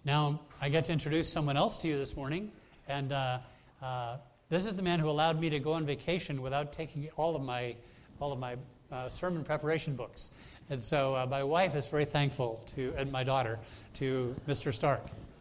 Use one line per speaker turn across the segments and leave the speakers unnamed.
Now I get to introduce someone else to you this morning, and this is the man who allowed me to go on vacation without taking all of my sermon preparation books. And so my wife is very thankful to, and my daughter, to Mr. Stark.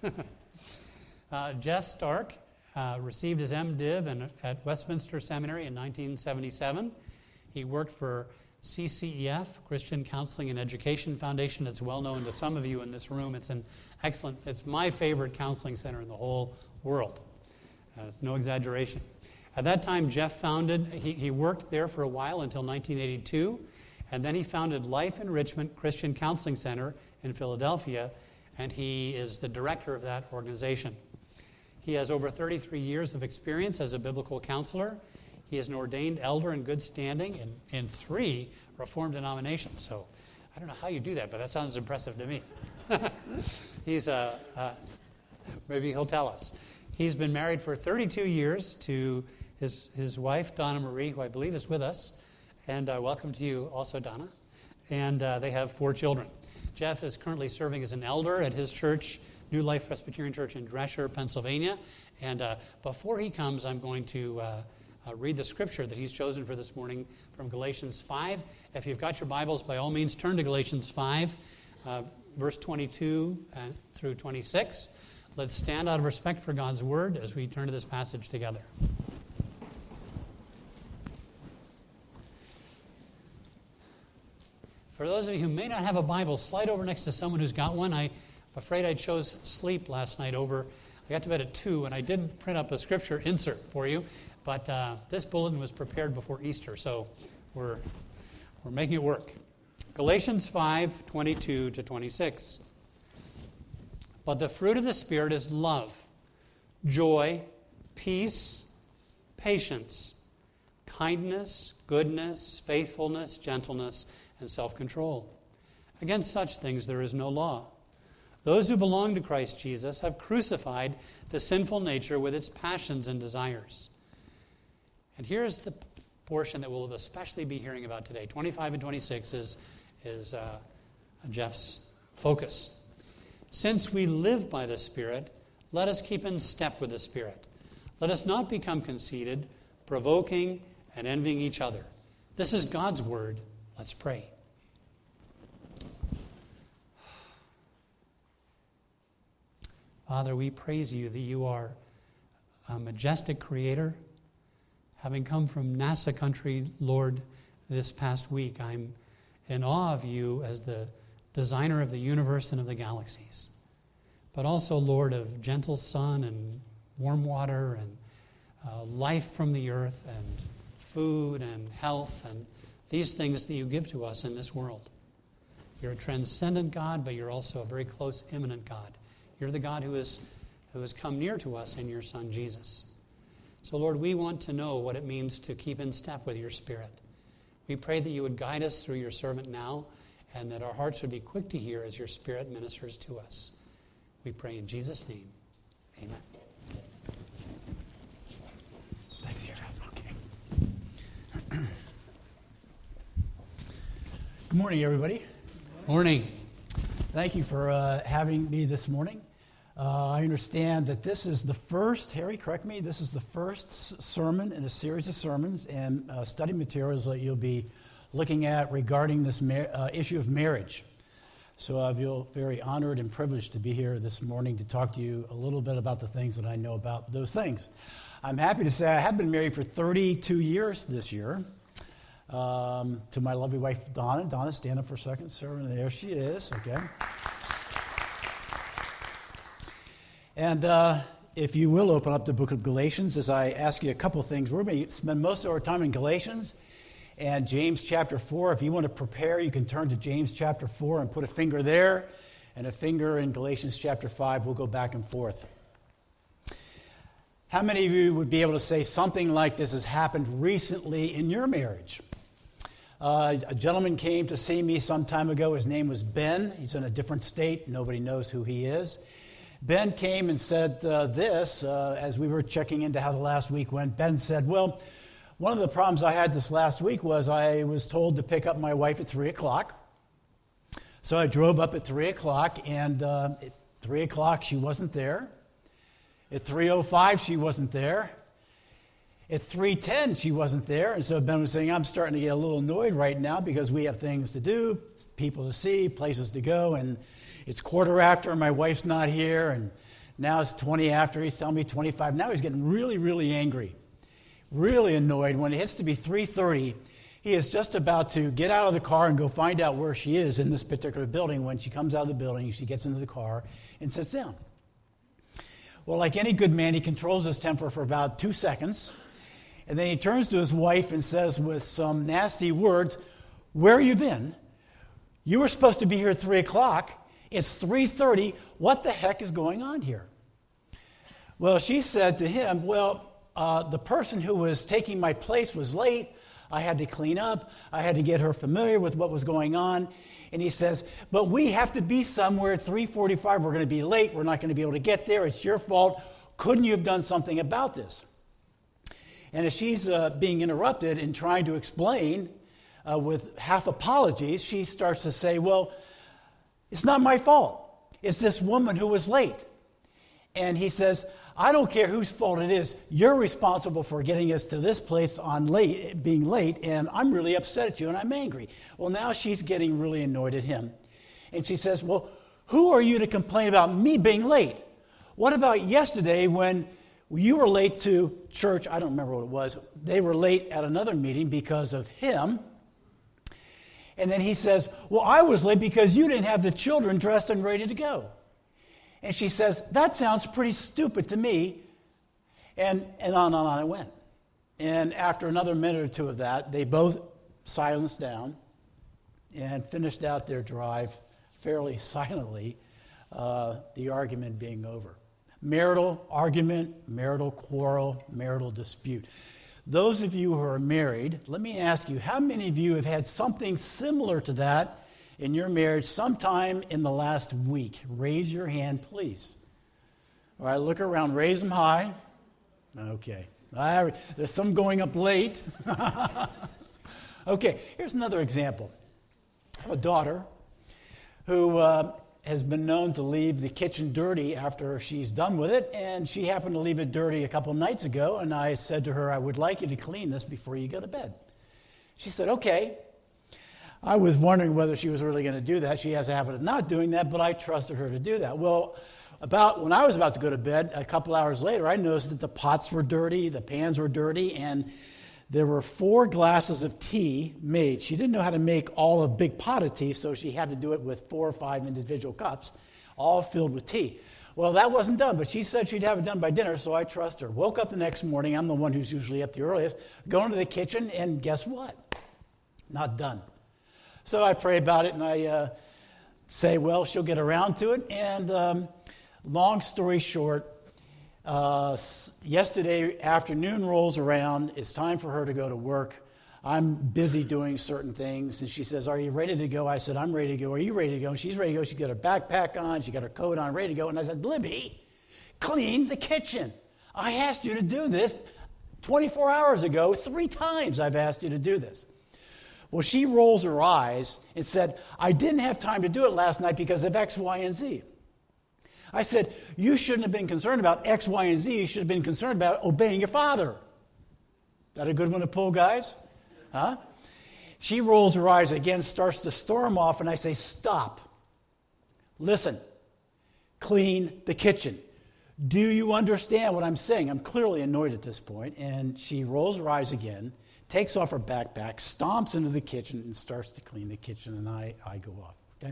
Jeff Stark received his MDiv at Westminster Seminary in 1977. He worked for CCEF, Christian Counseling and Education Foundation. It's well known to some of you in this room. It's my favorite counseling center in the whole world. It's no exaggeration. At that time, Jeff he worked there for a while until 1982, and then he founded Life Enrichment Christian Counseling Center in Philadelphia, and he is the director of that organization. He has over 33 years of experience as a biblical counselor. He is an ordained elder in good standing in 3 Reformed denominations. So I don't know how you do that, but that sounds impressive to me. He's maybe he'll tell us. He's been married for 32 years to his wife, Donna Marie, who I believe is with us. And welcome to you also, Donna. And they have 4 children. Jeff is currently serving as an elder at his church, New Life Presbyterian Church in Dresher, Pennsylvania. And before he comes, I'm going to read the scripture that he's chosen for this morning from Galatians 5. If you've got your Bibles, by all means, turn to Galatians 5, verse 22 through 26. Let's stand out of respect for God's word as we turn to this passage together. For those of you who may not have a Bible, slide over next to someone who's got one. I'm afraid I chose sleep last night I got to bed at 2, and I didn't print up a scripture insert for you, but this bulletin was prepared before Easter, so we're making it work. Galatians 5, 22 to 26. But the fruit of the Spirit is love, joy, peace, patience, kindness, goodness, faithfulness, gentleness, and self-control. Against such things there is no law. Those who belong to Christ Jesus have crucified the sinful nature with its passions and desires. And here's the portion that we'll especially be hearing about today. 25 and 26 is Jeff's focus. Since we live by the Spirit, let us keep in step with the Spirit. Let us not become conceited, provoking, and envying each other. This is God's word. Let's pray. Father, we praise you that you are a majestic creator. Having come from NASA country, Lord, this past week, I'm in awe of you as the designer of the universe and of the galaxies. But also, Lord, of gentle sun and warm water and life from the earth and food and health and these things that you give to us in this world. You're a transcendent God, but you're also a very close, immanent God. You're the God who has come near to us in your Son, Jesus. So, Lord, we want to know what it means to keep in step with your Spirit. We pray that you would guide us through your servant now, and that our hearts would be quick to hear as your Spirit ministers to us. We pray in Jesus' name. Amen.
Thanks, Jeff. Okay. Good morning, everybody.
Morning.
Thank you for having me this morning. I understand that this is the first, Harry, correct me, this is the first sermon in a series of sermons and study materials that you'll be looking at regarding this issue of marriage. So I feel very honored and privileged to be here this morning to talk to you a little bit about the things that I know about those things. I'm happy to say I have been married for 32 years this year to my lovely wife, Donna. Donna, stand up for a second, sir. And there she is, okay. And if you will open up the book of Galatians as I ask you a couple of things. We're going to spend most of our time in Galatians and James chapter 4. If you want to prepare, you can turn to James chapter 4 and put a finger there and a finger in Galatians chapter 5. We'll go back and forth. How many of you would be able to say something like this has happened recently in your marriage? A gentleman came to see me some time ago. His name was Ben. He's in a different state. Nobody knows who he is. Ben came and said this as we were checking into how the last week went. Ben said, well, one of the problems I had this last week was I was told to pick up my wife at 3 o'clock. So I drove up at 3 o'clock and it 3 o'clock, she wasn't there. At 3:05, she wasn't there. At 3:10, she wasn't there. And so Ben was saying, I'm starting to get a little annoyed right now because we have things to do, people to see, places to go. And it's 1:15 and my wife's not here. And now it's 20 after. He's telling me 25. Now he's getting really, really angry, really annoyed. When it hits to be 3:30, he is just about to get out of the car and go find out where she is in this particular building. When she comes out of the building, she gets into the car and sits down. Well, like any good man, he controls his temper for about 2 seconds. And then he turns to his wife and says with some nasty words, where have you been? You were supposed to be here at 3 o'clock. It's 3:30. What the heck is going on here? Well, she said to him, the person who was taking my place was late. I had to clean up. I had to get her familiar with what was going on. And he says, but we have to be somewhere at 3:45. We're going to be late. We're not going to be able to get there. It's your fault. Couldn't you have done something about this? And as she's being interrupted and trying to explain with half apologies, she starts to say, well, it's not my fault. It's this woman who was late. And he says, I don't care whose fault it is. You're responsible for getting us to this place on being late, and I'm really upset at you, and I'm angry. Well, now she's getting really annoyed at him. And she says, well, who are you to complain about me being late? What about yesterday when you were late to church? I don't remember what it was. They were late at another meeting because of him. And then he says, well, I was late because you didn't have the children dressed and ready to go. And she says, that sounds pretty stupid to me. And on it went. And after another minute or two of that, they both silenced down and finished out their drive fairly silently, the argument being over. Marital argument, marital quarrel, marital dispute. Those of you who are married, let me ask you, how many of you have had something similar to that in your marriage sometime in the last week? Raise your hand, please. All right, look around. Raise them high. Okay. There's some going up late. Okay, here's another example. I have a daughter who has been known to leave the kitchen dirty after she's done with it, and she happened to leave it dirty a couple nights ago, and I said to her, I would like you to clean this before you go to bed. She said, okay. I was wondering whether she was really going to do that. She has a habit of not doing that, but I trusted her to do that. Well, when I was about to go to bed, a couple hours later, I noticed that the pots were dirty, the pans were dirty, and there were 4 glasses of tea made. She didn't know how to make all a big pot of tea, so she had to do it with 4 or 5 individual cups, all filled with tea. Well, that wasn't done, but she said she'd have it done by dinner, so I trust her. Woke up the next morning, I'm the one who's usually up the earliest, go into the kitchen, and guess what? Not done. So I pray about it, and I say, well, she'll get around to it. And long story short, yesterday afternoon rolls around. It's time for her to go to work. I'm busy doing certain things. And she says, are you ready to go? I said, I'm ready to go. Are you ready to go? And she's ready to go. She's got her backpack on. She got her coat on, ready to go. And I said, Libby, clean the kitchen. I asked you to do this 24 hours ago. 3 times I've asked you to do this. Well, she rolls her eyes and said, I didn't have time to do it last night because of X, Y, and Z. I said, you shouldn't have been concerned about X, Y, and Z. You should have been concerned about obeying your father. That a good one to pull, guys? Huh? She rolls her eyes again, starts to storm off, and I say, stop. Listen. Clean the kitchen. Do you understand what I'm saying? I'm clearly annoyed at this point, and she rolls her eyes again, takes off her backpack, stomps into the kitchen, and starts to clean the kitchen, and I go off, okay?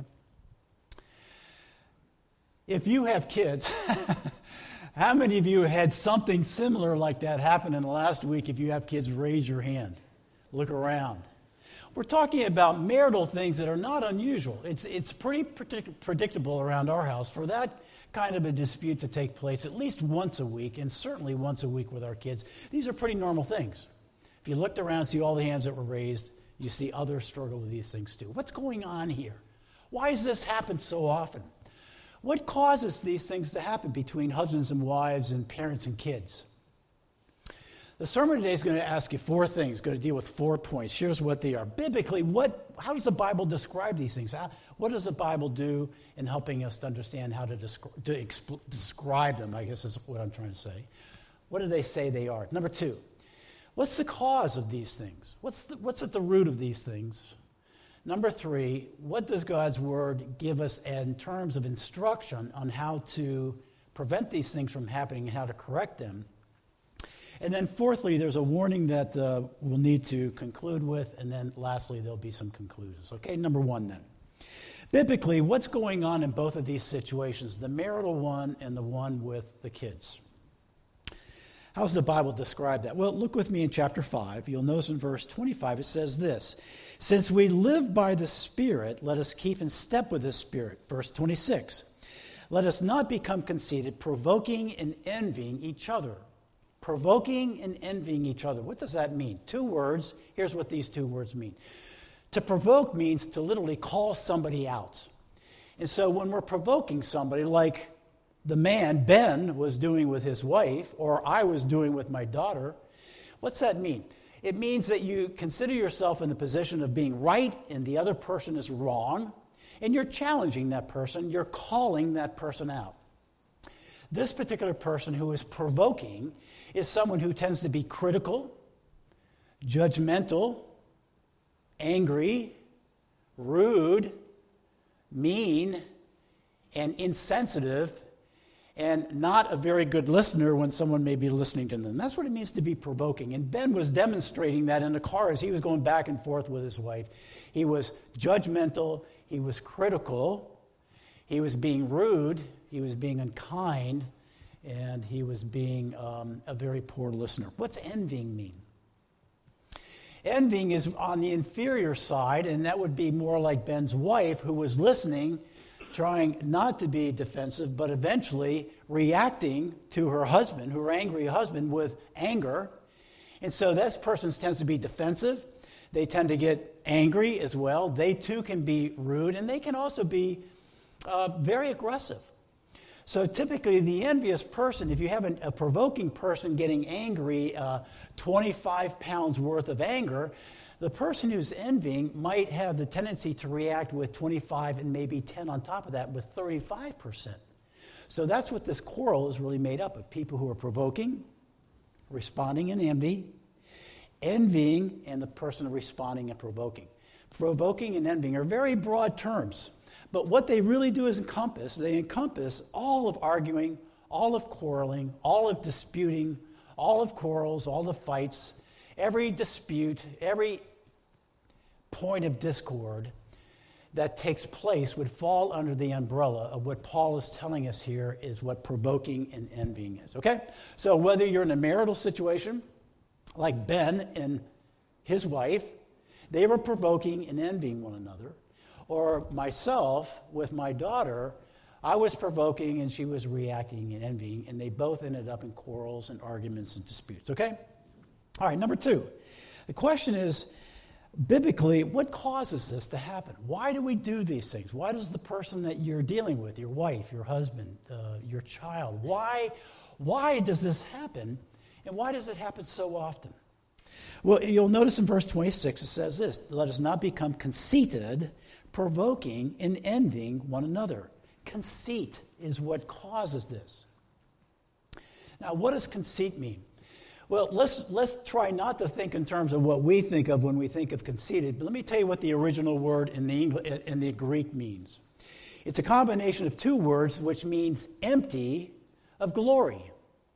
If you have kids, how many of you had something similar like that happen in the last week? If you have kids, raise your hand. Look around. We're talking about marital things that are not unusual. It's pretty predictable around our house for that kind of a dispute to take place at least once a week, and certainly once a week with our kids. These are pretty normal things. If you looked around and see all the hands that were raised, you see others struggle with these things too. What's going on here? Why does this happen so often? What causes these things to happen between husbands and wives and parents and kids? The sermon today is going to ask you four things, going to deal with 4 points. Here's what they are. Biblically, how does the Bible describe these things? What does the Bible do in helping us to understand how to describe them, I guess is what I'm trying to say. What do they say they are? Number 2, what's the cause of these things? What's at the root of these things? Number 3, what does God's Word give us in terms of instruction on how to prevent these things from happening and how to correct them? And then fourthly, there's a warning that we'll need to conclude with, and then lastly, there'll be some conclusions. Okay, number 1 then. Biblically, what's going on in both of these situations, the marital one and the one with the kids? How does the Bible describe that? Well, look with me in chapter 5. You'll notice in verse 25 it says this, "Since we live by the Spirit, let us keep in step with the Spirit." Verse 26, "Let us not become conceited, provoking and envying each other." Provoking and envying each other. What does that mean? 2 words. Here's what these 2 words mean. To provoke means to literally call somebody out. And so when we're provoking somebody, like the man Ben was doing with his wife, or I was doing with my daughter, what's that mean? It means that you consider yourself in the position of being right and the other person is wrong, and you're challenging that person, you're calling that person out. This particular person who is provoking is someone who tends to be critical, judgmental, angry, rude, mean, and insensitive, and not a very good listener when someone may be listening to them. That's what it means to be provoking. And Ben was demonstrating that in the car as he was going back and forth with his wife. He was judgmental, he was critical, he was being rude, he was being unkind, and he was being a very poor listener. What's envying mean? Envying is on the inferior side, and that would be more like Ben's wife, who was listening, trying not to be defensive, but eventually reacting to her husband, her angry husband, with anger. And so this person tends to be defensive. They tend to get angry as well. They too can be rude, and they can also be very aggressive. So typically the envious person, if you have a provoking person getting angry, 25 pounds worth of anger, the person who's envying might have the tendency to react with 25 and maybe 10 on top of that with 35%. So that's what this quarrel is really made up of, people who are provoking, responding in envy, envying, and the person responding and provoking. Provoking and envying are very broad terms. But what they really do is they encompass all of arguing, all of quarreling, all of disputing, all of quarrels, all the fights, every dispute, every point of discord that takes place would fall under the umbrella of what Paul is telling us here is what provoking and envying is. Okay? So whether you're in a marital situation, like Ben and his wife, they were provoking and envying one another. Or myself with my daughter, I was provoking and she was reacting and envying, and they both ended up in quarrels and arguments and disputes. Okay? All right, number 2. The question is, biblically, what causes this to happen? Why do we do these things? Why does the person that you're dealing with, your wife, your husband, your child, why does this happen? And why does it happen so often? Well, you'll notice in verse 26 it says this, "Let us not become conceited, provoking and envying one another." Conceit is what causes this. Now, what does conceit mean? Well, let's try not to think in terms of what we think of when we think of conceited, but let me tell you what the original word in the Greek means. It's a combination of 2 words which means empty of glory.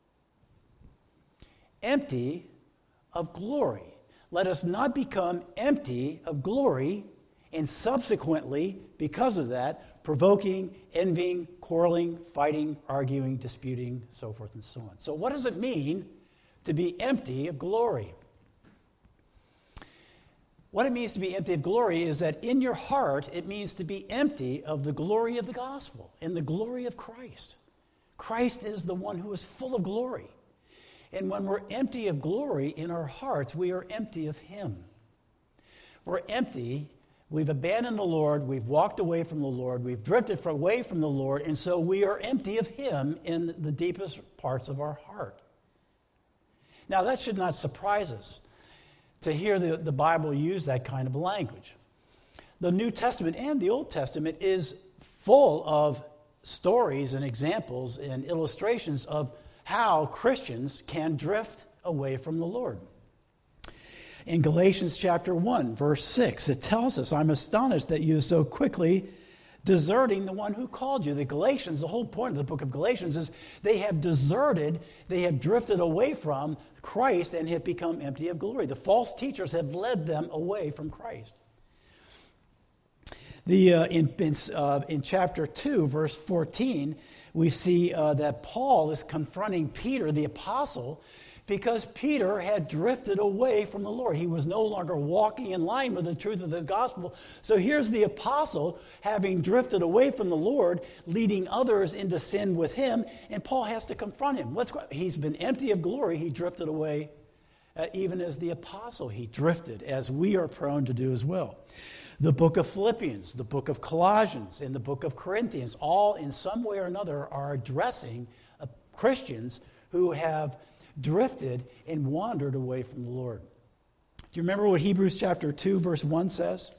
Empty of glory. Let us not become empty of glory, and subsequently, because of that, provoking, envying, quarreling, fighting, arguing, disputing, so forth and so on. So what does it mean to be empty of glory? What it means to be empty of glory is that in your heart, it means to be empty of the glory of the gospel and the glory of Christ. Christ is the one who is full of glory. And when we're empty of glory in our hearts, we are empty of Him. We're empty. We've abandoned the Lord. We've walked away from the Lord. We've drifted away from the Lord. And so we are empty of Him in the deepest parts of our heart. Now, that should not surprise us to hear the Bible use that kind of language. The New Testament and the Old Testament is full of stories and examples and illustrations of how Christians can drift away from the Lord. In Galatians chapter 1, verse 6, it tells us, I'm astonished that you so quickly deserting the one who called you. The Galatians, the whole point of the book of Galatians is they have deserted, they have drifted away from Christ and have become empty of glory. The false teachers have led them away from Christ. In chapter 2, verse 14, we see that Paul is confronting Peter, the apostle, because Peter had drifted away from the Lord. He was no longer walking in line with the truth of the gospel. So here's the apostle having drifted away from the Lord, leading others into sin with him, and Paul has to confront him. He's been empty of glory. He drifted away, even as the apostle. He drifted, as we are prone to do as well. The book of Philippians, the book of Colossians, and the book of Corinthians, all in some way or another are addressing Christians who have drifted and wandered away from the Lord. Do you remember what Hebrews chapter 2, verse 1 says?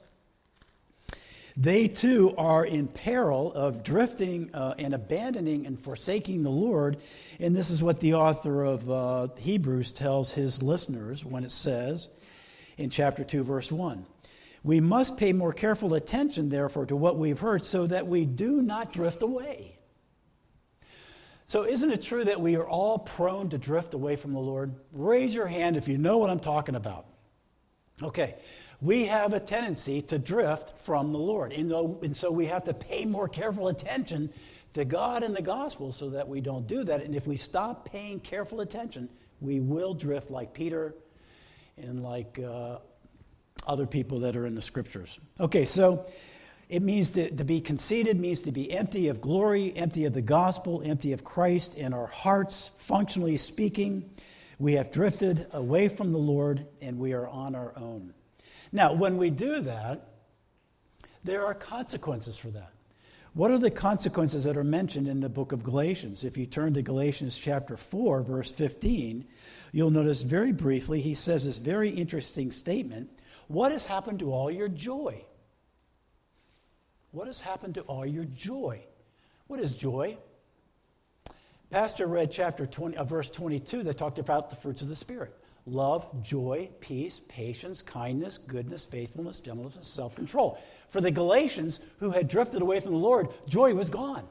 They too are in peril of drifting and abandoning and forsaking the Lord. And this is what the author of Hebrews tells his listeners when it says in chapter 2, verse 1. We must pay more careful attention, therefore, to what we've heard so that we do not drift away. So isn't it true that we are all prone to drift away from the Lord? Raise your hand if you know what I'm talking about. Okay, we have a tendency to drift from the Lord. And so we have to pay more careful attention to God and the gospel so that we don't do that. And if we stop paying careful attention, we will drift like Peter and like other people that are in the scriptures. Okay, so it means to be conceited, means to be empty of glory, empty of the gospel, empty of Christ in our hearts, functionally speaking. We have drifted away from the Lord and we are on our own. Now, when we do that, there are consequences for that. What are the consequences that are mentioned in the book of Galatians? If you turn to Galatians chapter 4, verse 15, you'll notice very briefly, he says this very interesting statement. What has happened to all your joy? What has happened to all your joy? What is joy? Pastor read chapter 20, verse 22 that talked about the fruits of the Spirit. Love, joy, peace, patience, kindness, goodness, faithfulness, gentleness, and self-control. For the Galatians who had drifted away from the Lord, joy was gone.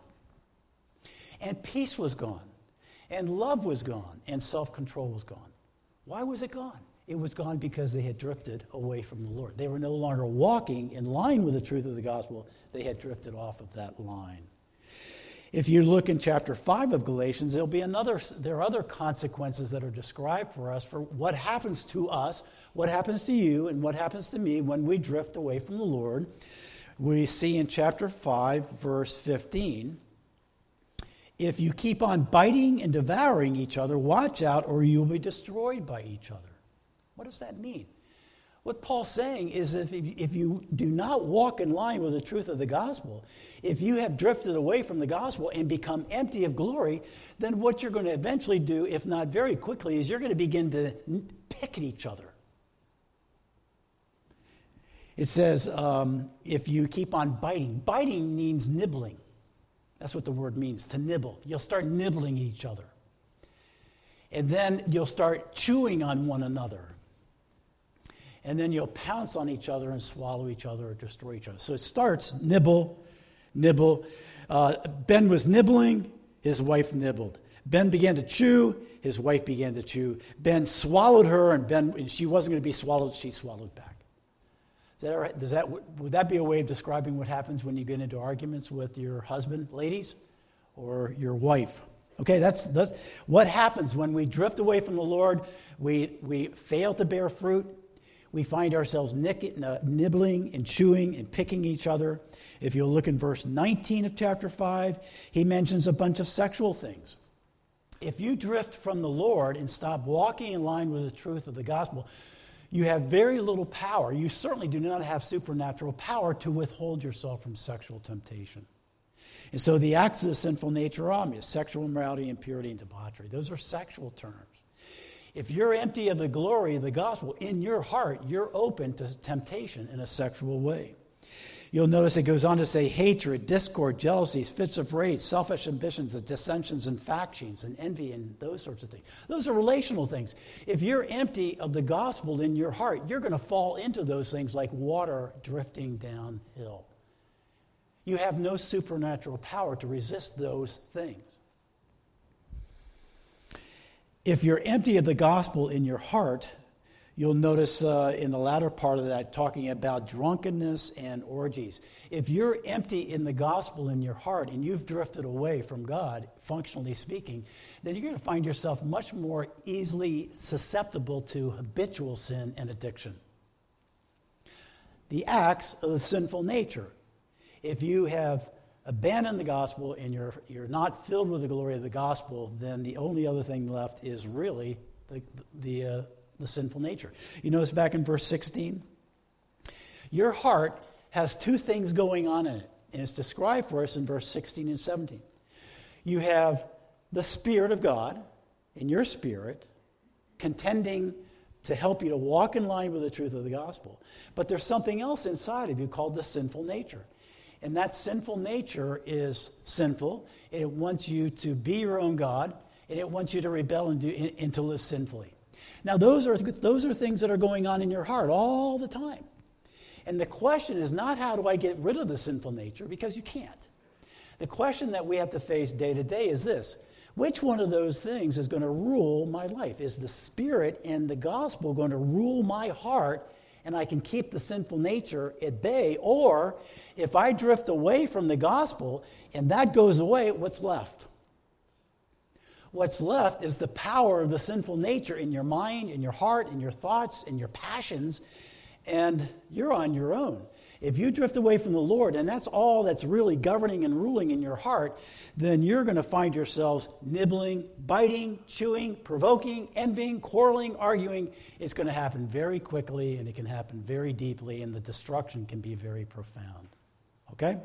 And peace was gone. And love was gone. And self-control was gone. Why was it gone? It was gone because they had drifted away from the Lord. They were no longer walking in line with the truth of the gospel. They had drifted off of that line. If you look in chapter 5 of Galatians, there are other consequences that are described for us for what happens to us, what happens to you, and what happens to me when we drift away from the Lord. We see in chapter 5, verse 15, if you keep on biting and devouring each other, watch out or you will be destroyed by each other. What does that mean? What Paul's saying is that if you do not walk in line with the truth of the gospel, if you have drifted away from the gospel and become empty of glory, then what you're going to eventually do, if not very quickly, is you're going to begin to pick at each other. It says, if you keep on biting. Biting means nibbling. That's what the word means, to nibble. You'll start nibbling each other. And then you'll start chewing on one another. And then you'll pounce on each other and swallow each other or destroy each other. So it starts nibble, nibble. Ben was nibbling, his wife nibbled. Ben began to chew, his wife began to chew. Ben swallowed her, and she wasn't going to be swallowed, she swallowed back. Is that all right? Would that be a way of describing what happens when you get into arguments with your husband, ladies, or your wife? Okay, that's what happens when we drift away from the Lord. We fail to bear fruit. We find ourselves nibbling and chewing and picking each other. If you'll look in verse 19 of chapter 5, he mentions a bunch of sexual things. If you drift from the Lord and stop walking in line with the truth of the gospel, you have very little power. You certainly do not have supernatural power to withhold yourself from sexual temptation. And so the acts of the sinful nature are obvious: sexual immorality, impurity, and debauchery. Those are sexual terms. If you're empty of the glory of the gospel in your heart, you're open to temptation in a sexual way. You'll notice it goes on to say hatred, discord, jealousies, fits of rage, selfish ambitions, dissensions and factions and envy and those sorts of things. Those are relational things. If you're empty of the gospel in your heart, you're going to fall into those things like water drifting downhill. You have no supernatural power to resist those things. If you're empty of the gospel in your heart, you'll notice in the latter part of that talking about drunkenness and orgies. If you're empty in the gospel in your heart and you've drifted away from God, functionally speaking, then you're going to find yourself much more easily susceptible to habitual sin and addiction. The acts of the sinful nature. If you have abandoned the gospel and you're not filled with the glory of the gospel, then the only other thing left is really the sinful nature. You notice back in verse 16? Your heart has two things going on in it, and it's described for us in verse 16 and 17. You have the Spirit of God in your spirit contending to help you to walk in line with the truth of the gospel. But there's something else inside of you called the sinful nature. And that sinful nature is sinful. It wants you to be your own God, and it wants you to rebel and to live sinfully. Now, those are things that are going on in your heart all the time. And the question is not how do I get rid of the sinful nature, because you can't. The question that we have to face day to day is this: which one of those things is going to rule my life? Is the Spirit and the gospel going to rule my heart and I can keep the sinful nature at bay? Or if I drift away from the gospel and that goes away, what's left? What's left is the power of the sinful nature in your mind, in your heart, in your thoughts, in your passions, and you're on your own. If you drift away from the Lord, and that's all that's really governing and ruling in your heart, then you're going to find yourselves nibbling, biting, chewing, provoking, envying, quarreling, arguing. It's going to happen very quickly, and it can happen very deeply, and the destruction can be very profound. Okay?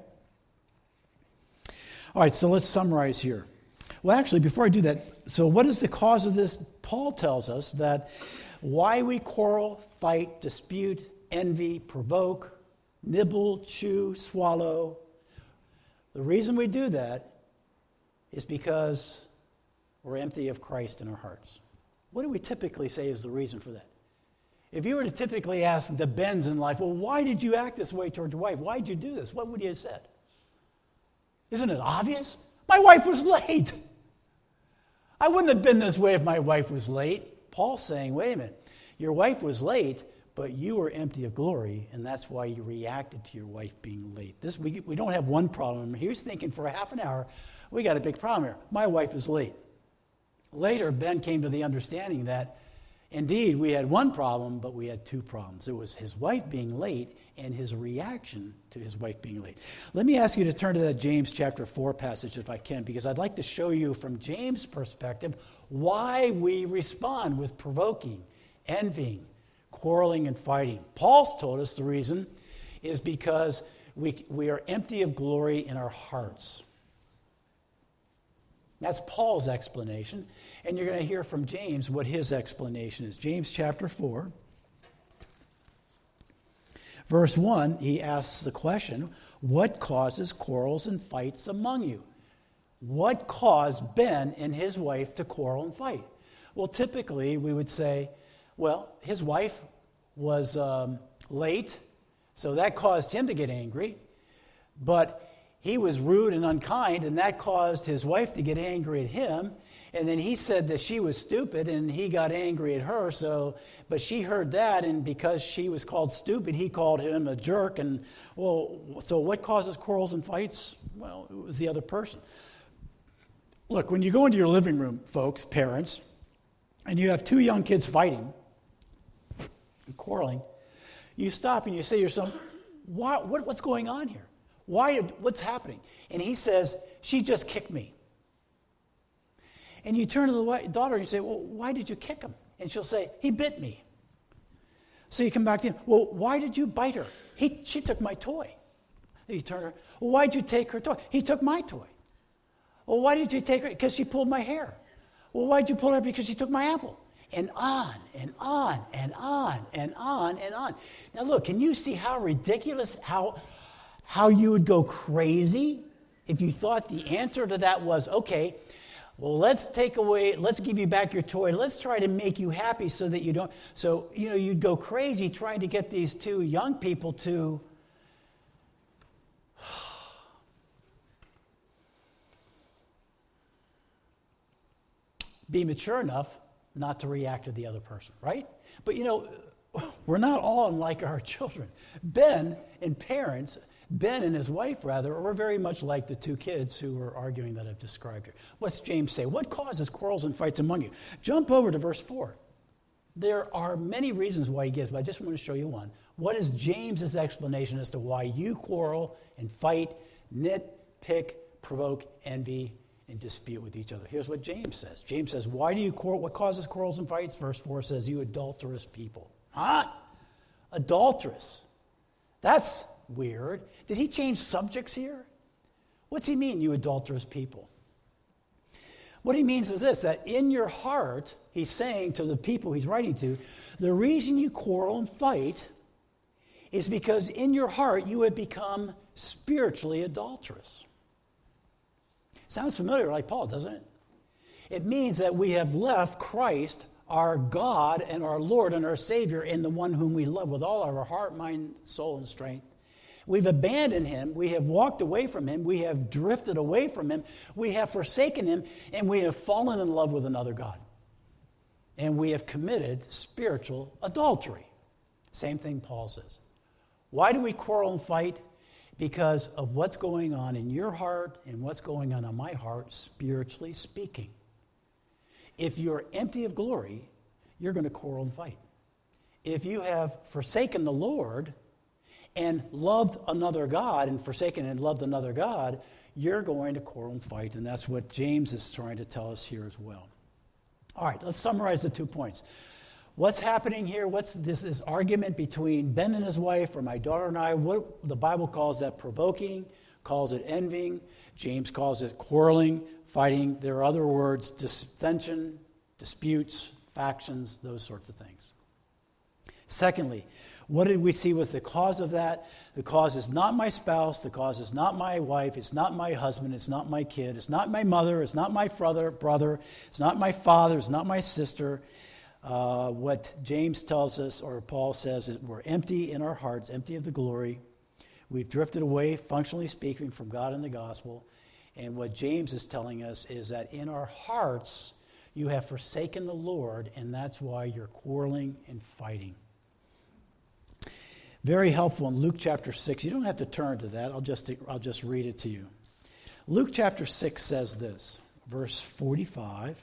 All right, so let's summarize here. Well, actually, before I do that, so what is the cause of this? Paul tells us that why we quarrel, fight, dispute, envy, provoke, nibble, chew, swallow. The reason we do that is because we're empty of Christ in our hearts. What do we typically say is the reason for that? If you were to typically ask the Bens in life, well, why did you act this way toward your wife? Why did you do this? What would you have said? Isn't it obvious? My wife was late. I wouldn't have been this way if my wife was late. Paul's saying, wait a minute, your wife was late, but you were empty of glory, and that's why you reacted to your wife being late. We don't have one problem. He was thinking for a half an hour, we got a big problem here. My wife is late. Later, Ben came to the understanding that, indeed, we had one problem, but we had two problems. It was his wife being late and his reaction to his wife being late. Let me ask you to turn to that James chapter 4 passage if I can, because I'd like to show you from James' perspective why we respond with provoking, envying, quarreling, and fighting. Paul's told us the reason is because we are empty of glory in our hearts. That's Paul's explanation, and you're going to hear from James what his explanation is. James chapter 4, verse 1, he asks the question, what causes quarrels and fights among you? What caused Ben and his wife to quarrel and fight? Well, typically we would say, well, his wife was late, so that caused him to get angry, but he was rude and unkind, and that caused his wife to get angry at him. And then he said that she was stupid, and he got angry at her. But she heard that, and because she was called stupid, he called him a jerk. And, well, so what causes quarrels and fights? Well, it was the other person. Look, when you go into your living room, folks, parents, and you have two young kids fighting and quarreling, you stop and you say to yourself, what's going on here? What's happening? And he says, she just kicked me. And you turn to the daughter and you say, well, why did you kick him? And she'll say, he bit me. So you come back to him, well, why did you bite her? She took my toy. And you turn to her, well, why did you take her toy? He took my toy. Well, why did you take her? Because she pulled my hair. Well, why did you pull her? Because she took my apple. And on and on and on and on and on. Now look, can you see how ridiculous, how you would go crazy if you thought the answer to that was, okay, well, let's give you back your toy. Let's try to make you happy so that you don't. So, you'd go crazy trying to get these two young people to be mature enough not to react to the other person, right? But we're not all like our children. Ben and his wife, are very much like the two kids who were arguing that I've described here. What's James say? What causes quarrels and fights among you? Jump over to verse 4. There are many reasons why he gives, but I just want to show you one. What is James's explanation as to why you quarrel and fight, nitpick, provoke, envy, and dispute with each other? Here's what James says. James says, why do you quarrel? What causes quarrels and fights? Verse 4 says, you adulterous people. Huh? Adulterous. That's weird. Did he change subjects here? What's he mean, you adulterous people? What he means is this, that in your heart, he's saying to the people he's writing to, the reason you quarrel and fight is because in your heart you have become spiritually adulterous. Sounds familiar like Paul, doesn't it? It means that we have left Christ, our God and our Lord and our Savior, and the one whom we love with all of our heart, mind, soul, and strength. We've abandoned him. We have walked away from him. We have drifted away from him. We have forsaken him, and we have fallen in love with another God. And we have committed spiritual adultery. Same thing Paul says. Why do we quarrel and fight? Because of what's going on in your heart and what's going on in my heart, spiritually speaking. If you're empty of glory, you're going to quarrel and fight. If you have forsaken the Lord and loved another God and forsaken and loved another God, you're going to quarrel and fight. And that's what James is trying to tell us here as well. All right, let's summarize the 2 points. What's happening here? What's this argument between Ben and his wife, or my daughter and I? What the Bible calls that provoking, calls it envying. James calls it quarreling, fighting. There are other words, dissension, disputes, factions, those sorts of things. Secondly, what did we see was the cause of that? The cause is not my spouse. The cause is not my wife. It's not my husband. It's not my kid. It's not my mother. It's not my brother. It's not my father. It's not my sister. What James tells us, or Paul says, is we're empty in our hearts, empty of the glory. We've drifted away, functionally speaking, from God and the gospel. And what James is telling us is that in our hearts, you have forsaken the Lord, and that's why you're quarreling and fighting. Very helpful in Luke chapter 6. You don't have to turn to that. I'll just read it to you. Luke chapter 6 says this, verse 45.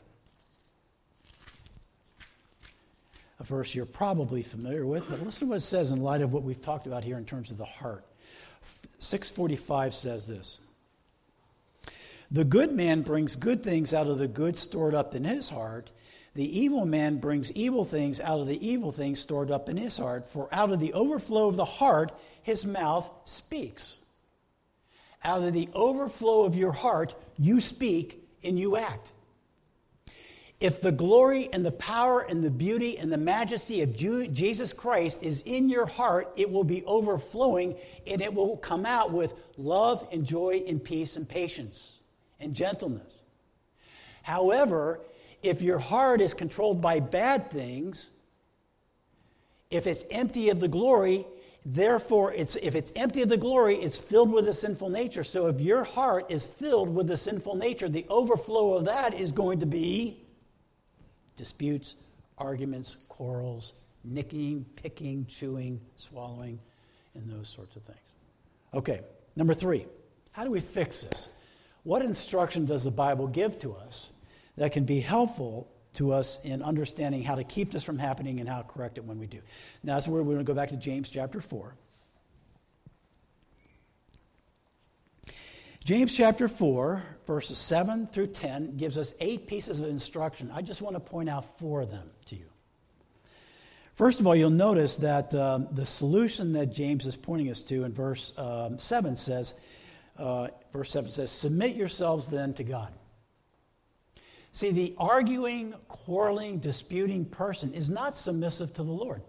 A verse you're probably familiar with, but listen to what it says in light of what we've talked about here in terms of the heart. 6:45 says this. The good man brings good things out of the good stored up in his heart. The evil man brings evil things out of the evil things stored up in his heart. For out of the overflow of the heart, his mouth speaks. Out of the overflow of your heart, you speak and you act. If the glory and the power and the beauty and the majesty of Jesus Christ is in your heart, it will be overflowing, and it will come out with love and joy and peace and patience and gentleness. However, if your heart is controlled by bad things, if it's empty of the glory, therefore, if it's empty of the glory, it's filled with a sinful nature. So if your heart is filled with the sinful nature, the overflow of that is going to be disputes, arguments, quarrels, nicking, picking, chewing, swallowing, and those sorts of things. Okay, number 3, how do we fix this? What instruction does the Bible give to us that can be helpful to us in understanding how to keep this from happening and how to correct it when we do? Now, that's where we're going to go back to James chapter 4. James chapter 4, verses 7 through 10, gives us 8 pieces of instruction. I just want to point out 4 of them to you. First of all, you'll notice that the solution that James is pointing us to in verse 7 says, submit yourselves then to God. See, the arguing, quarreling, disputing person is not submissive to the Lord.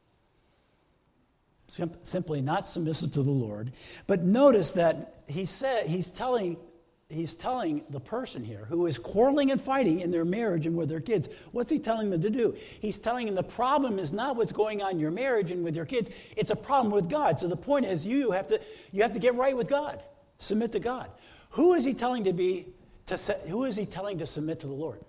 Simply not submissive to the Lord. But notice that he's telling the person here who is quarreling and fighting in their marriage and with their kids, what's he telling them to do? He's telling them the problem is not what's going on in your marriage and with your kids. It's a problem with God. So the point is you have to get right with God. Submit to God. Who is he telling who is he telling to submit to the Lord?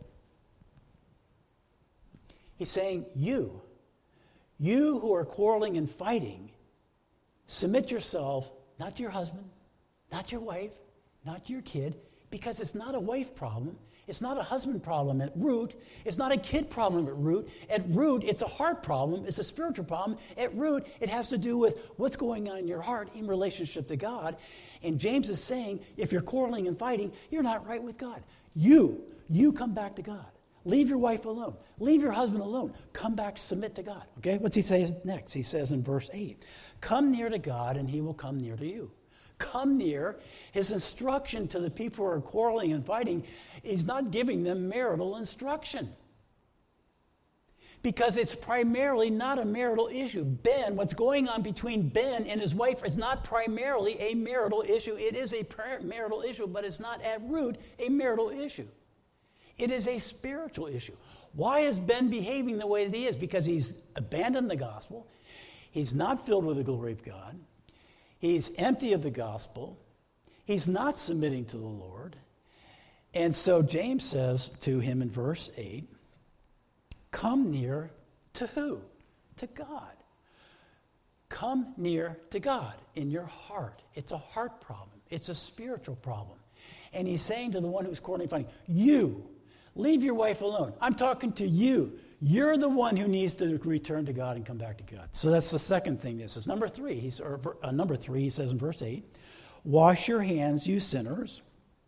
He's saying you who are quarreling and fighting, submit yourself, not to your husband, not to your wife, not to your kid, because it's not a wife problem. It's not a husband problem at root. It's not a kid problem at root. At root, it's a heart problem. It's a spiritual problem. At root, it has to do with what's going on in your heart in relationship to God. And James is saying, if you're quarreling and fighting, you're not right with God. You come back to God. Leave your wife alone. Leave your husband alone. Come back, submit to God. Okay, what's he say next? He says in verse 8, come near to God and he will come near to you. Come near. His instruction to the people who are quarreling and fighting, he's not giving them marital instruction. Because it's primarily not a marital issue. What's going on between Ben and his wife is not primarily a marital issue. It is a marital issue, but it's not at root a marital issue. It is a spiritual issue. Why is Ben behaving the way that he is? Because he's abandoned the gospel. He's not filled with the glory of God. He's empty of the gospel. He's not submitting to the Lord. And so James says to him in verse 8, come near to who? To God. Come near to God in your heart. It's a heart problem. It's a spiritual problem. And he's saying to the one who's quarreling and fighting, you, leave your wife alone. I'm talking to you. You're the one who needs to return to God and come back to God. So that's the second thing this is. Number three, he says in verse 8, wash your hands, you sinners.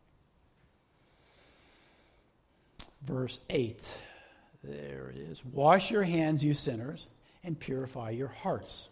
Verse 8, there it is. Wash your hands, you sinners, and purify your hearts.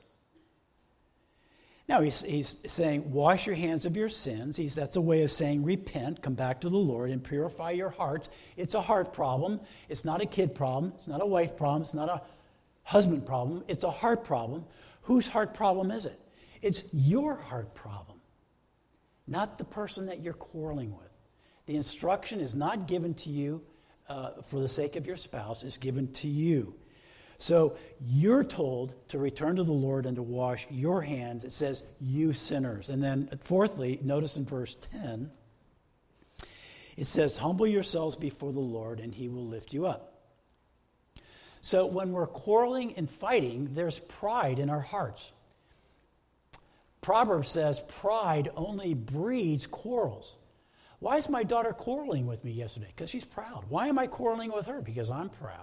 Now he's saying, wash your hands of your sins. That's a way of saying repent, come back to the Lord, and purify your hearts. It's a heart problem. It's not a kid problem. It's not a wife problem. It's not a husband problem. It's a heart problem. Whose heart problem is it? It's your heart problem, not the person that you're quarreling with. The instruction is not given to you for the sake of your spouse. It's given to you. So you're told to return to the Lord and to wash your hands. It says, you sinners. And then fourthly, notice in verse 10, it says, humble yourselves before the Lord and he will lift you up. So when we're quarreling and fighting, there's pride in our hearts. Proverbs says pride only breeds quarrels. Why is my daughter quarreling with me yesterday? Because she's proud. Why am I quarreling with her? Because I'm proud.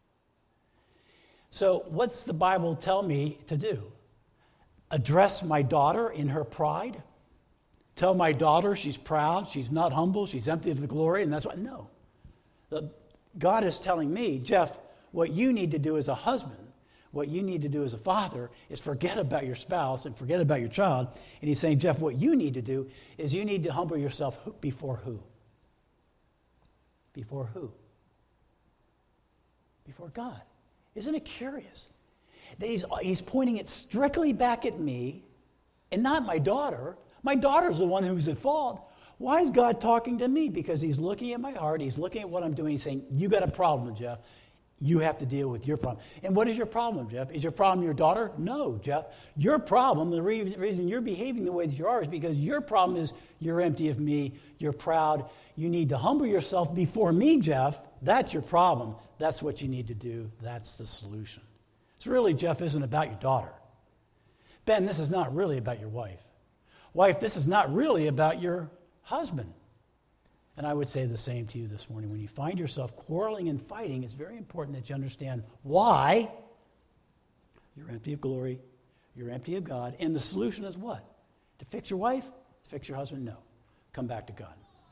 So what's the Bible tell me to do? Address my daughter in her pride? Tell my daughter she's proud, she's not humble, she's empty of the glory, and that's what? No. God is telling me, Jeff, what you need to do as a husband, what you need to do as a father is forget about your spouse and forget about your child. And he's saying, Jeff, what you need to do is you need to humble yourself before who? Before who? Before God. Isn't it curious that he's pointing it strictly back at me and not my daughter? My daughter's the one who's at fault. Why is God talking to me? Because he's looking at my heart. He's looking at what I'm doing. He's saying, you got a problem, Jeff. You have to deal with your problem. And what is your problem, Jeff? Is your problem your daughter? No, Jeff. Your problem, the reason you're behaving the way that you are is because your problem is you're empty of me. You're proud. You need to humble yourself before me, Jeff. That's your problem. That's what you need to do. That's the solution. It's really, Jeff, isn't about your daughter. Ben, this is not really about your wife. Wife, this is not really about your husband. And I would say the same to you this morning. When you find yourself quarreling and fighting, it's very important that you understand why you're empty of glory, you're empty of God, and the solution is what? To fix your wife? To fix your husband? No. Come back to God.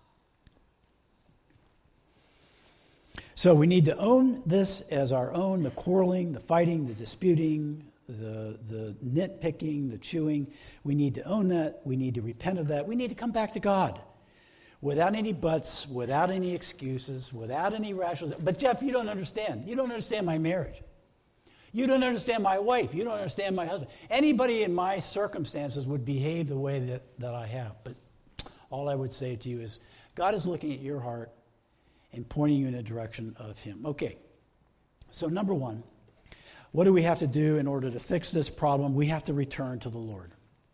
So we need to own this as our own, the quarreling, the fighting, the disputing, the nitpicking, the chewing. We need to own that. We need to repent of that. We need to come back to God. without any buts, without any excuses, without any rationalization. But Jeff, you don't understand. You don't understand my marriage. You don't understand my wife. You don't understand my husband. Anybody in my circumstances would behave the way that I have. But all I would say to you is God is looking at your heart and pointing you in the direction of him. Okay, so number one, what do we have to do in order to fix this problem? We have to return to the Lord.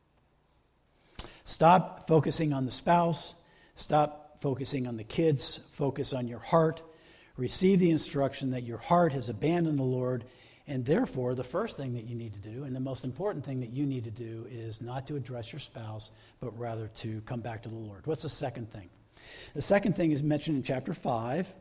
Stop focusing on the spouse. Stop focusing on the kids. Focus on your heart. Receive the instruction that your heart has abandoned the Lord. And therefore, the first thing that you need to do, and the most important thing that you need to do, is not to address your spouse, but rather to come back to the Lord. What's the second thing? The second thing is mentioned in chapter 5,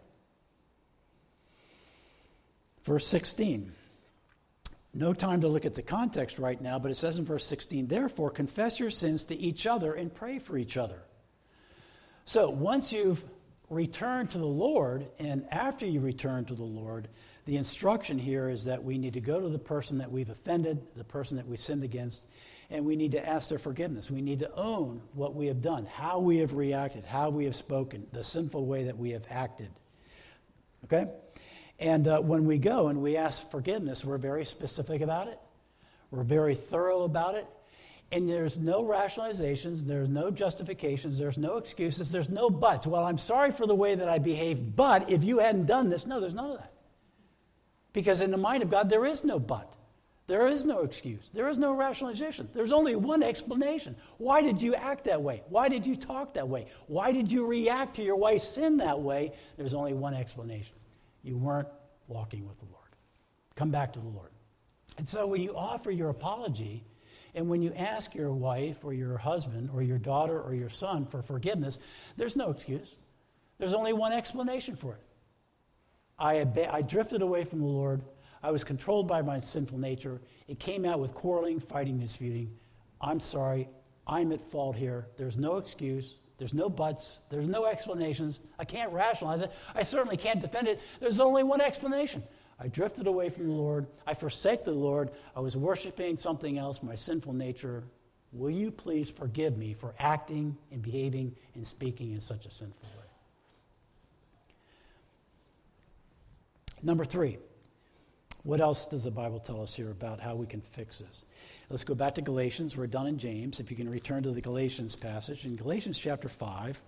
verse 16. No time to look at the context right now, but it says in verse 16, therefore confess your sins to each other and pray for each other. So once you've returned to the Lord, and after you return to the Lord, the instruction here is that we need to go to the person that we've offended, the person that we sinned against, and we need to ask their forgiveness. We need to own what we have done, how we have reacted, how we have spoken, the sinful way that we have acted. Okay? And when we go and we ask forgiveness, we're very specific about it. We're very thorough about it. And there's no rationalizations, there's no justifications, there's no excuses, there's no buts. Well, I'm sorry for the way that I behaved, but if you hadn't done this, no, there's none of that. Because in the mind of God, there is no but. There is no excuse. There is no rationalization. There's only one explanation. Why did you act that way? Why did you talk that way? Why did you react to your wife's sin that way? There's only one explanation. You weren't walking with the Lord. Come back to the Lord. And so when you offer your apology, and when you ask your wife or your husband or your daughter or your son for forgiveness, there's no excuse. There's only one explanation for it. I drifted away from the Lord. I was controlled by my sinful nature. It came out with quarreling, fighting, disputing. I'm sorry. I'm at fault here. There's no excuse. There's no buts. There's no explanations. I can't rationalize it. I certainly can't defend it. There's only one explanation. I drifted away from the Lord. I forsake the Lord. I was worshiping something else, my sinful nature. Will you please forgive me for acting and behaving and speaking in such a sinful way? Number 3, what else does the Bible tell us here about how we can fix this? Let's go back to Galatians. We're done in James. If you can return to the Galatians passage. In Galatians chapter 5,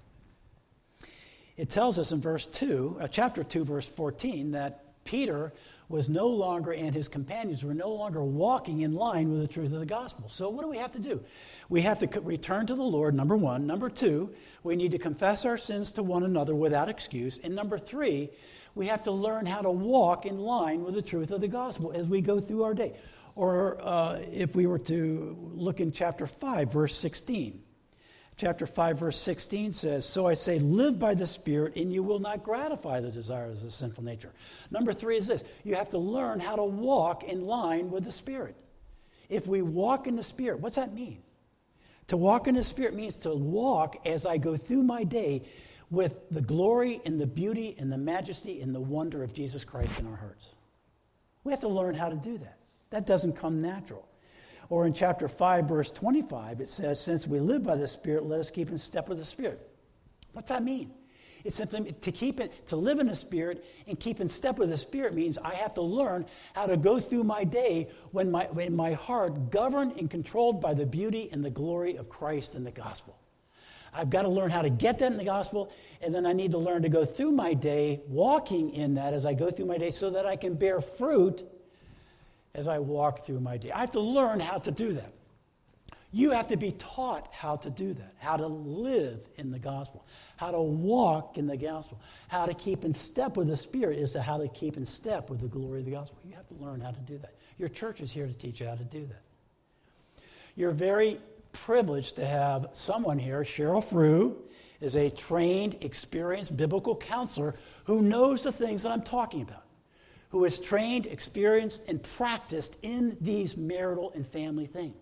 it tells us in chapter 2, verse 14, that Peter was no longer, and his companions were no longer walking in line with the truth of the gospel. So what do we have to do? We have to return to the Lord, number 1. Number 2, we need to confess our sins to one another without excuse. And number 3, we have to learn how to walk in line with the truth of the gospel as we go through our day. Or if we were to look in chapter 5, verse 16. Chapter 5, verse 16 says, so I say, live by the Spirit, and you will not gratify the desires of the sinful nature. Number 3 is this. You have to learn how to walk in line with the Spirit. If we walk in the Spirit, what's that mean? To walk in the Spirit means to walk as I go through my day with the glory and the beauty and the majesty and the wonder of Jesus Christ in our hearts. We have to learn how to do that. That doesn't come natural. Or in chapter 5, verse 25, it says, since we live by the Spirit, let us keep in step with the Spirit. What's that mean? It's simply to live in the Spirit and keep in step with the Spirit means I have to learn how to go through my day when my heart governed and controlled by the beauty and the glory of Christ and the gospel. I've got to learn how to get that in the gospel, and then I need to learn to go through my day walking in that as I go through my day so that I can bear fruit as I walk through my day. I have to learn how to do that. You have to be taught how to do that, how to live in the gospel, how to walk in the gospel, how to keep in step with the Spirit is to how to keep in step with the glory of the gospel. You have to learn how to do that. Your church is here to teach you how to do that. You're very privileged to have someone here. Cheryl Frew is a trained, experienced biblical counselor who knows the things that I'm talking about, who is trained, experienced, and practiced in these marital and family things.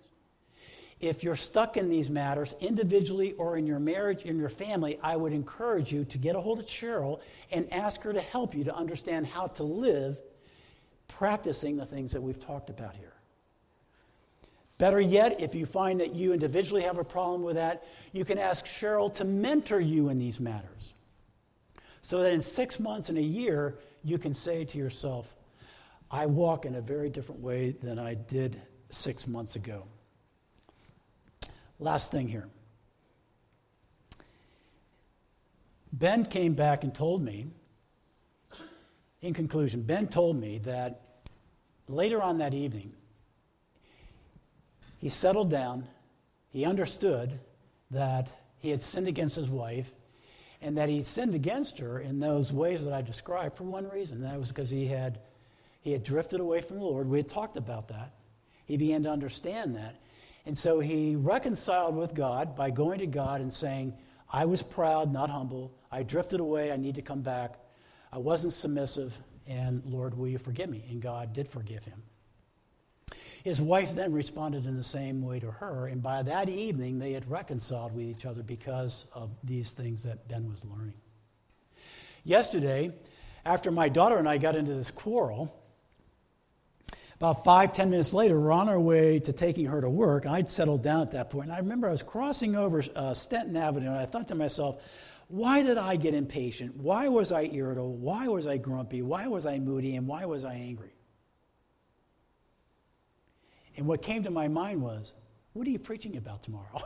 If you're stuck in these matters individually or in your marriage, in your family, I would encourage you to get a hold of Cheryl and ask her to help you to understand how to live practicing the things that we've talked about here. Better yet, if you find that you individually have a problem with that, you can ask Cheryl to mentor you in these matters. So that in 6 months and a year, you can say to yourself, I walk in a very different way than I did 6 months ago. Last thing here. Ben came back and told me, in conclusion, Ben told me that later on that evening, he settled down, he understood that he had sinned against his wife, and that he sinned against her in those ways that I described for one reason. That was because he had drifted away from the Lord. We had talked about that. He began to understand that. And so he reconciled with God by going to God and saying, I was proud, not humble. I drifted away. I need to come back. I wasn't submissive. And Lord, will you forgive me? And God did forgive him. His wife then responded in the same way to her. And by that evening, they had reconciled with each other because of these things that Ben was learning. Yesterday, after my daughter and I got into this quarrel, about 5-10 minutes later, we're on our way to taking her to work. I'd settled down at that point. And I remember I was crossing over Stenton Avenue, and I thought to myself, why did I get impatient? Why was I irritable? Why was I grumpy? Why was I moody? And why was I angry? And what came to my mind was, what are you preaching about tomorrow?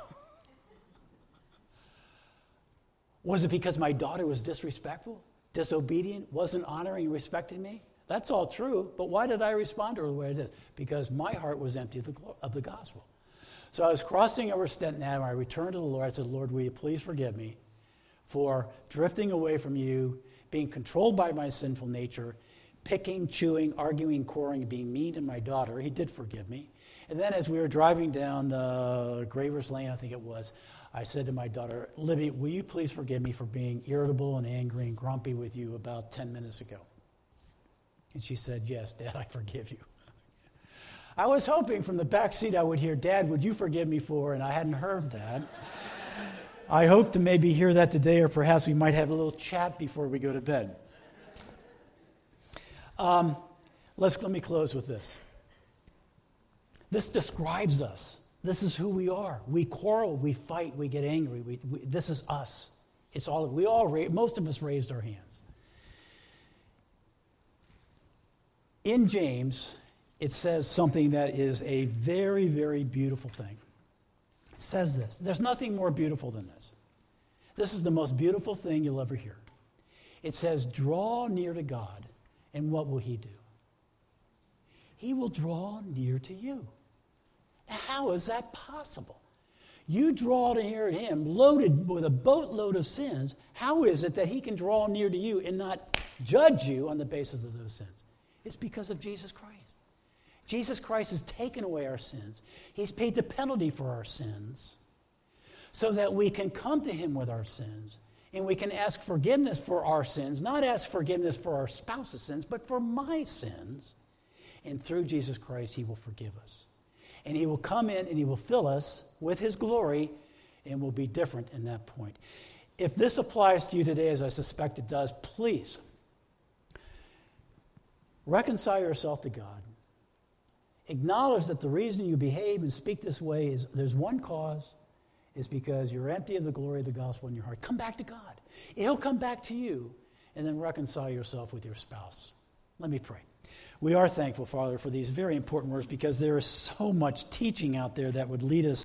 Was it because my daughter was disrespectful, disobedient, wasn't honoring and respecting me? That's all true, but why did I respond to her the way I did? Because my heart was empty of the gospel. So I was crossing over Stenton Avenue. I returned to the Lord. I said, Lord, will you please forgive me for drifting away from you, being controlled by my sinful nature, picking, chewing, arguing, quarreling, being mean to my daughter. He did forgive me. And then as we were driving down Gravers Lane, I think it was, I said to my daughter, Libby, will you please forgive me for being irritable and angry and grumpy with you about 10 minutes ago? And she said, yes, Dad, I forgive you. I was hoping from the back seat I would hear, Dad, would you forgive me for, and I hadn't heard that. I hope to maybe hear that today, or perhaps we might have a little chat before we go to bed. Let me close with this. This describes us. This is who we are. We quarrel, we fight, we get angry. This is us. It's all. Most of us raised our hands. In James, it says something that is a very, very beautiful thing. It says this. There's nothing more beautiful than this. This is the most beautiful thing you'll ever hear. It says, draw near to God, and what will he do? He will draw near to you. How is that possible? You draw near to him, loaded with a boatload of sins. How is it that he can draw near to you and not judge you on the basis of those sins? It's because of Jesus Christ. Jesus Christ has taken away our sins. He's paid the penalty for our sins so that we can come to him with our sins and we can ask forgiveness for our sins, not ask forgiveness for our spouse's sins, but for my sins. And through Jesus Christ, he will forgive us. And he will come in and he will fill us with his glory, and we'll be different in that point. If this applies to you today, as I suspect it does, please reconcile yourself to God. Acknowledge that the reason you behave and speak this way is there's one cause, is because you're empty of the glory of the gospel in your heart. Come back to God. He'll come back to you, and then reconcile yourself with your spouse. Let me pray. We are thankful, Father, for these very important words because there is so much teaching out there that would lead us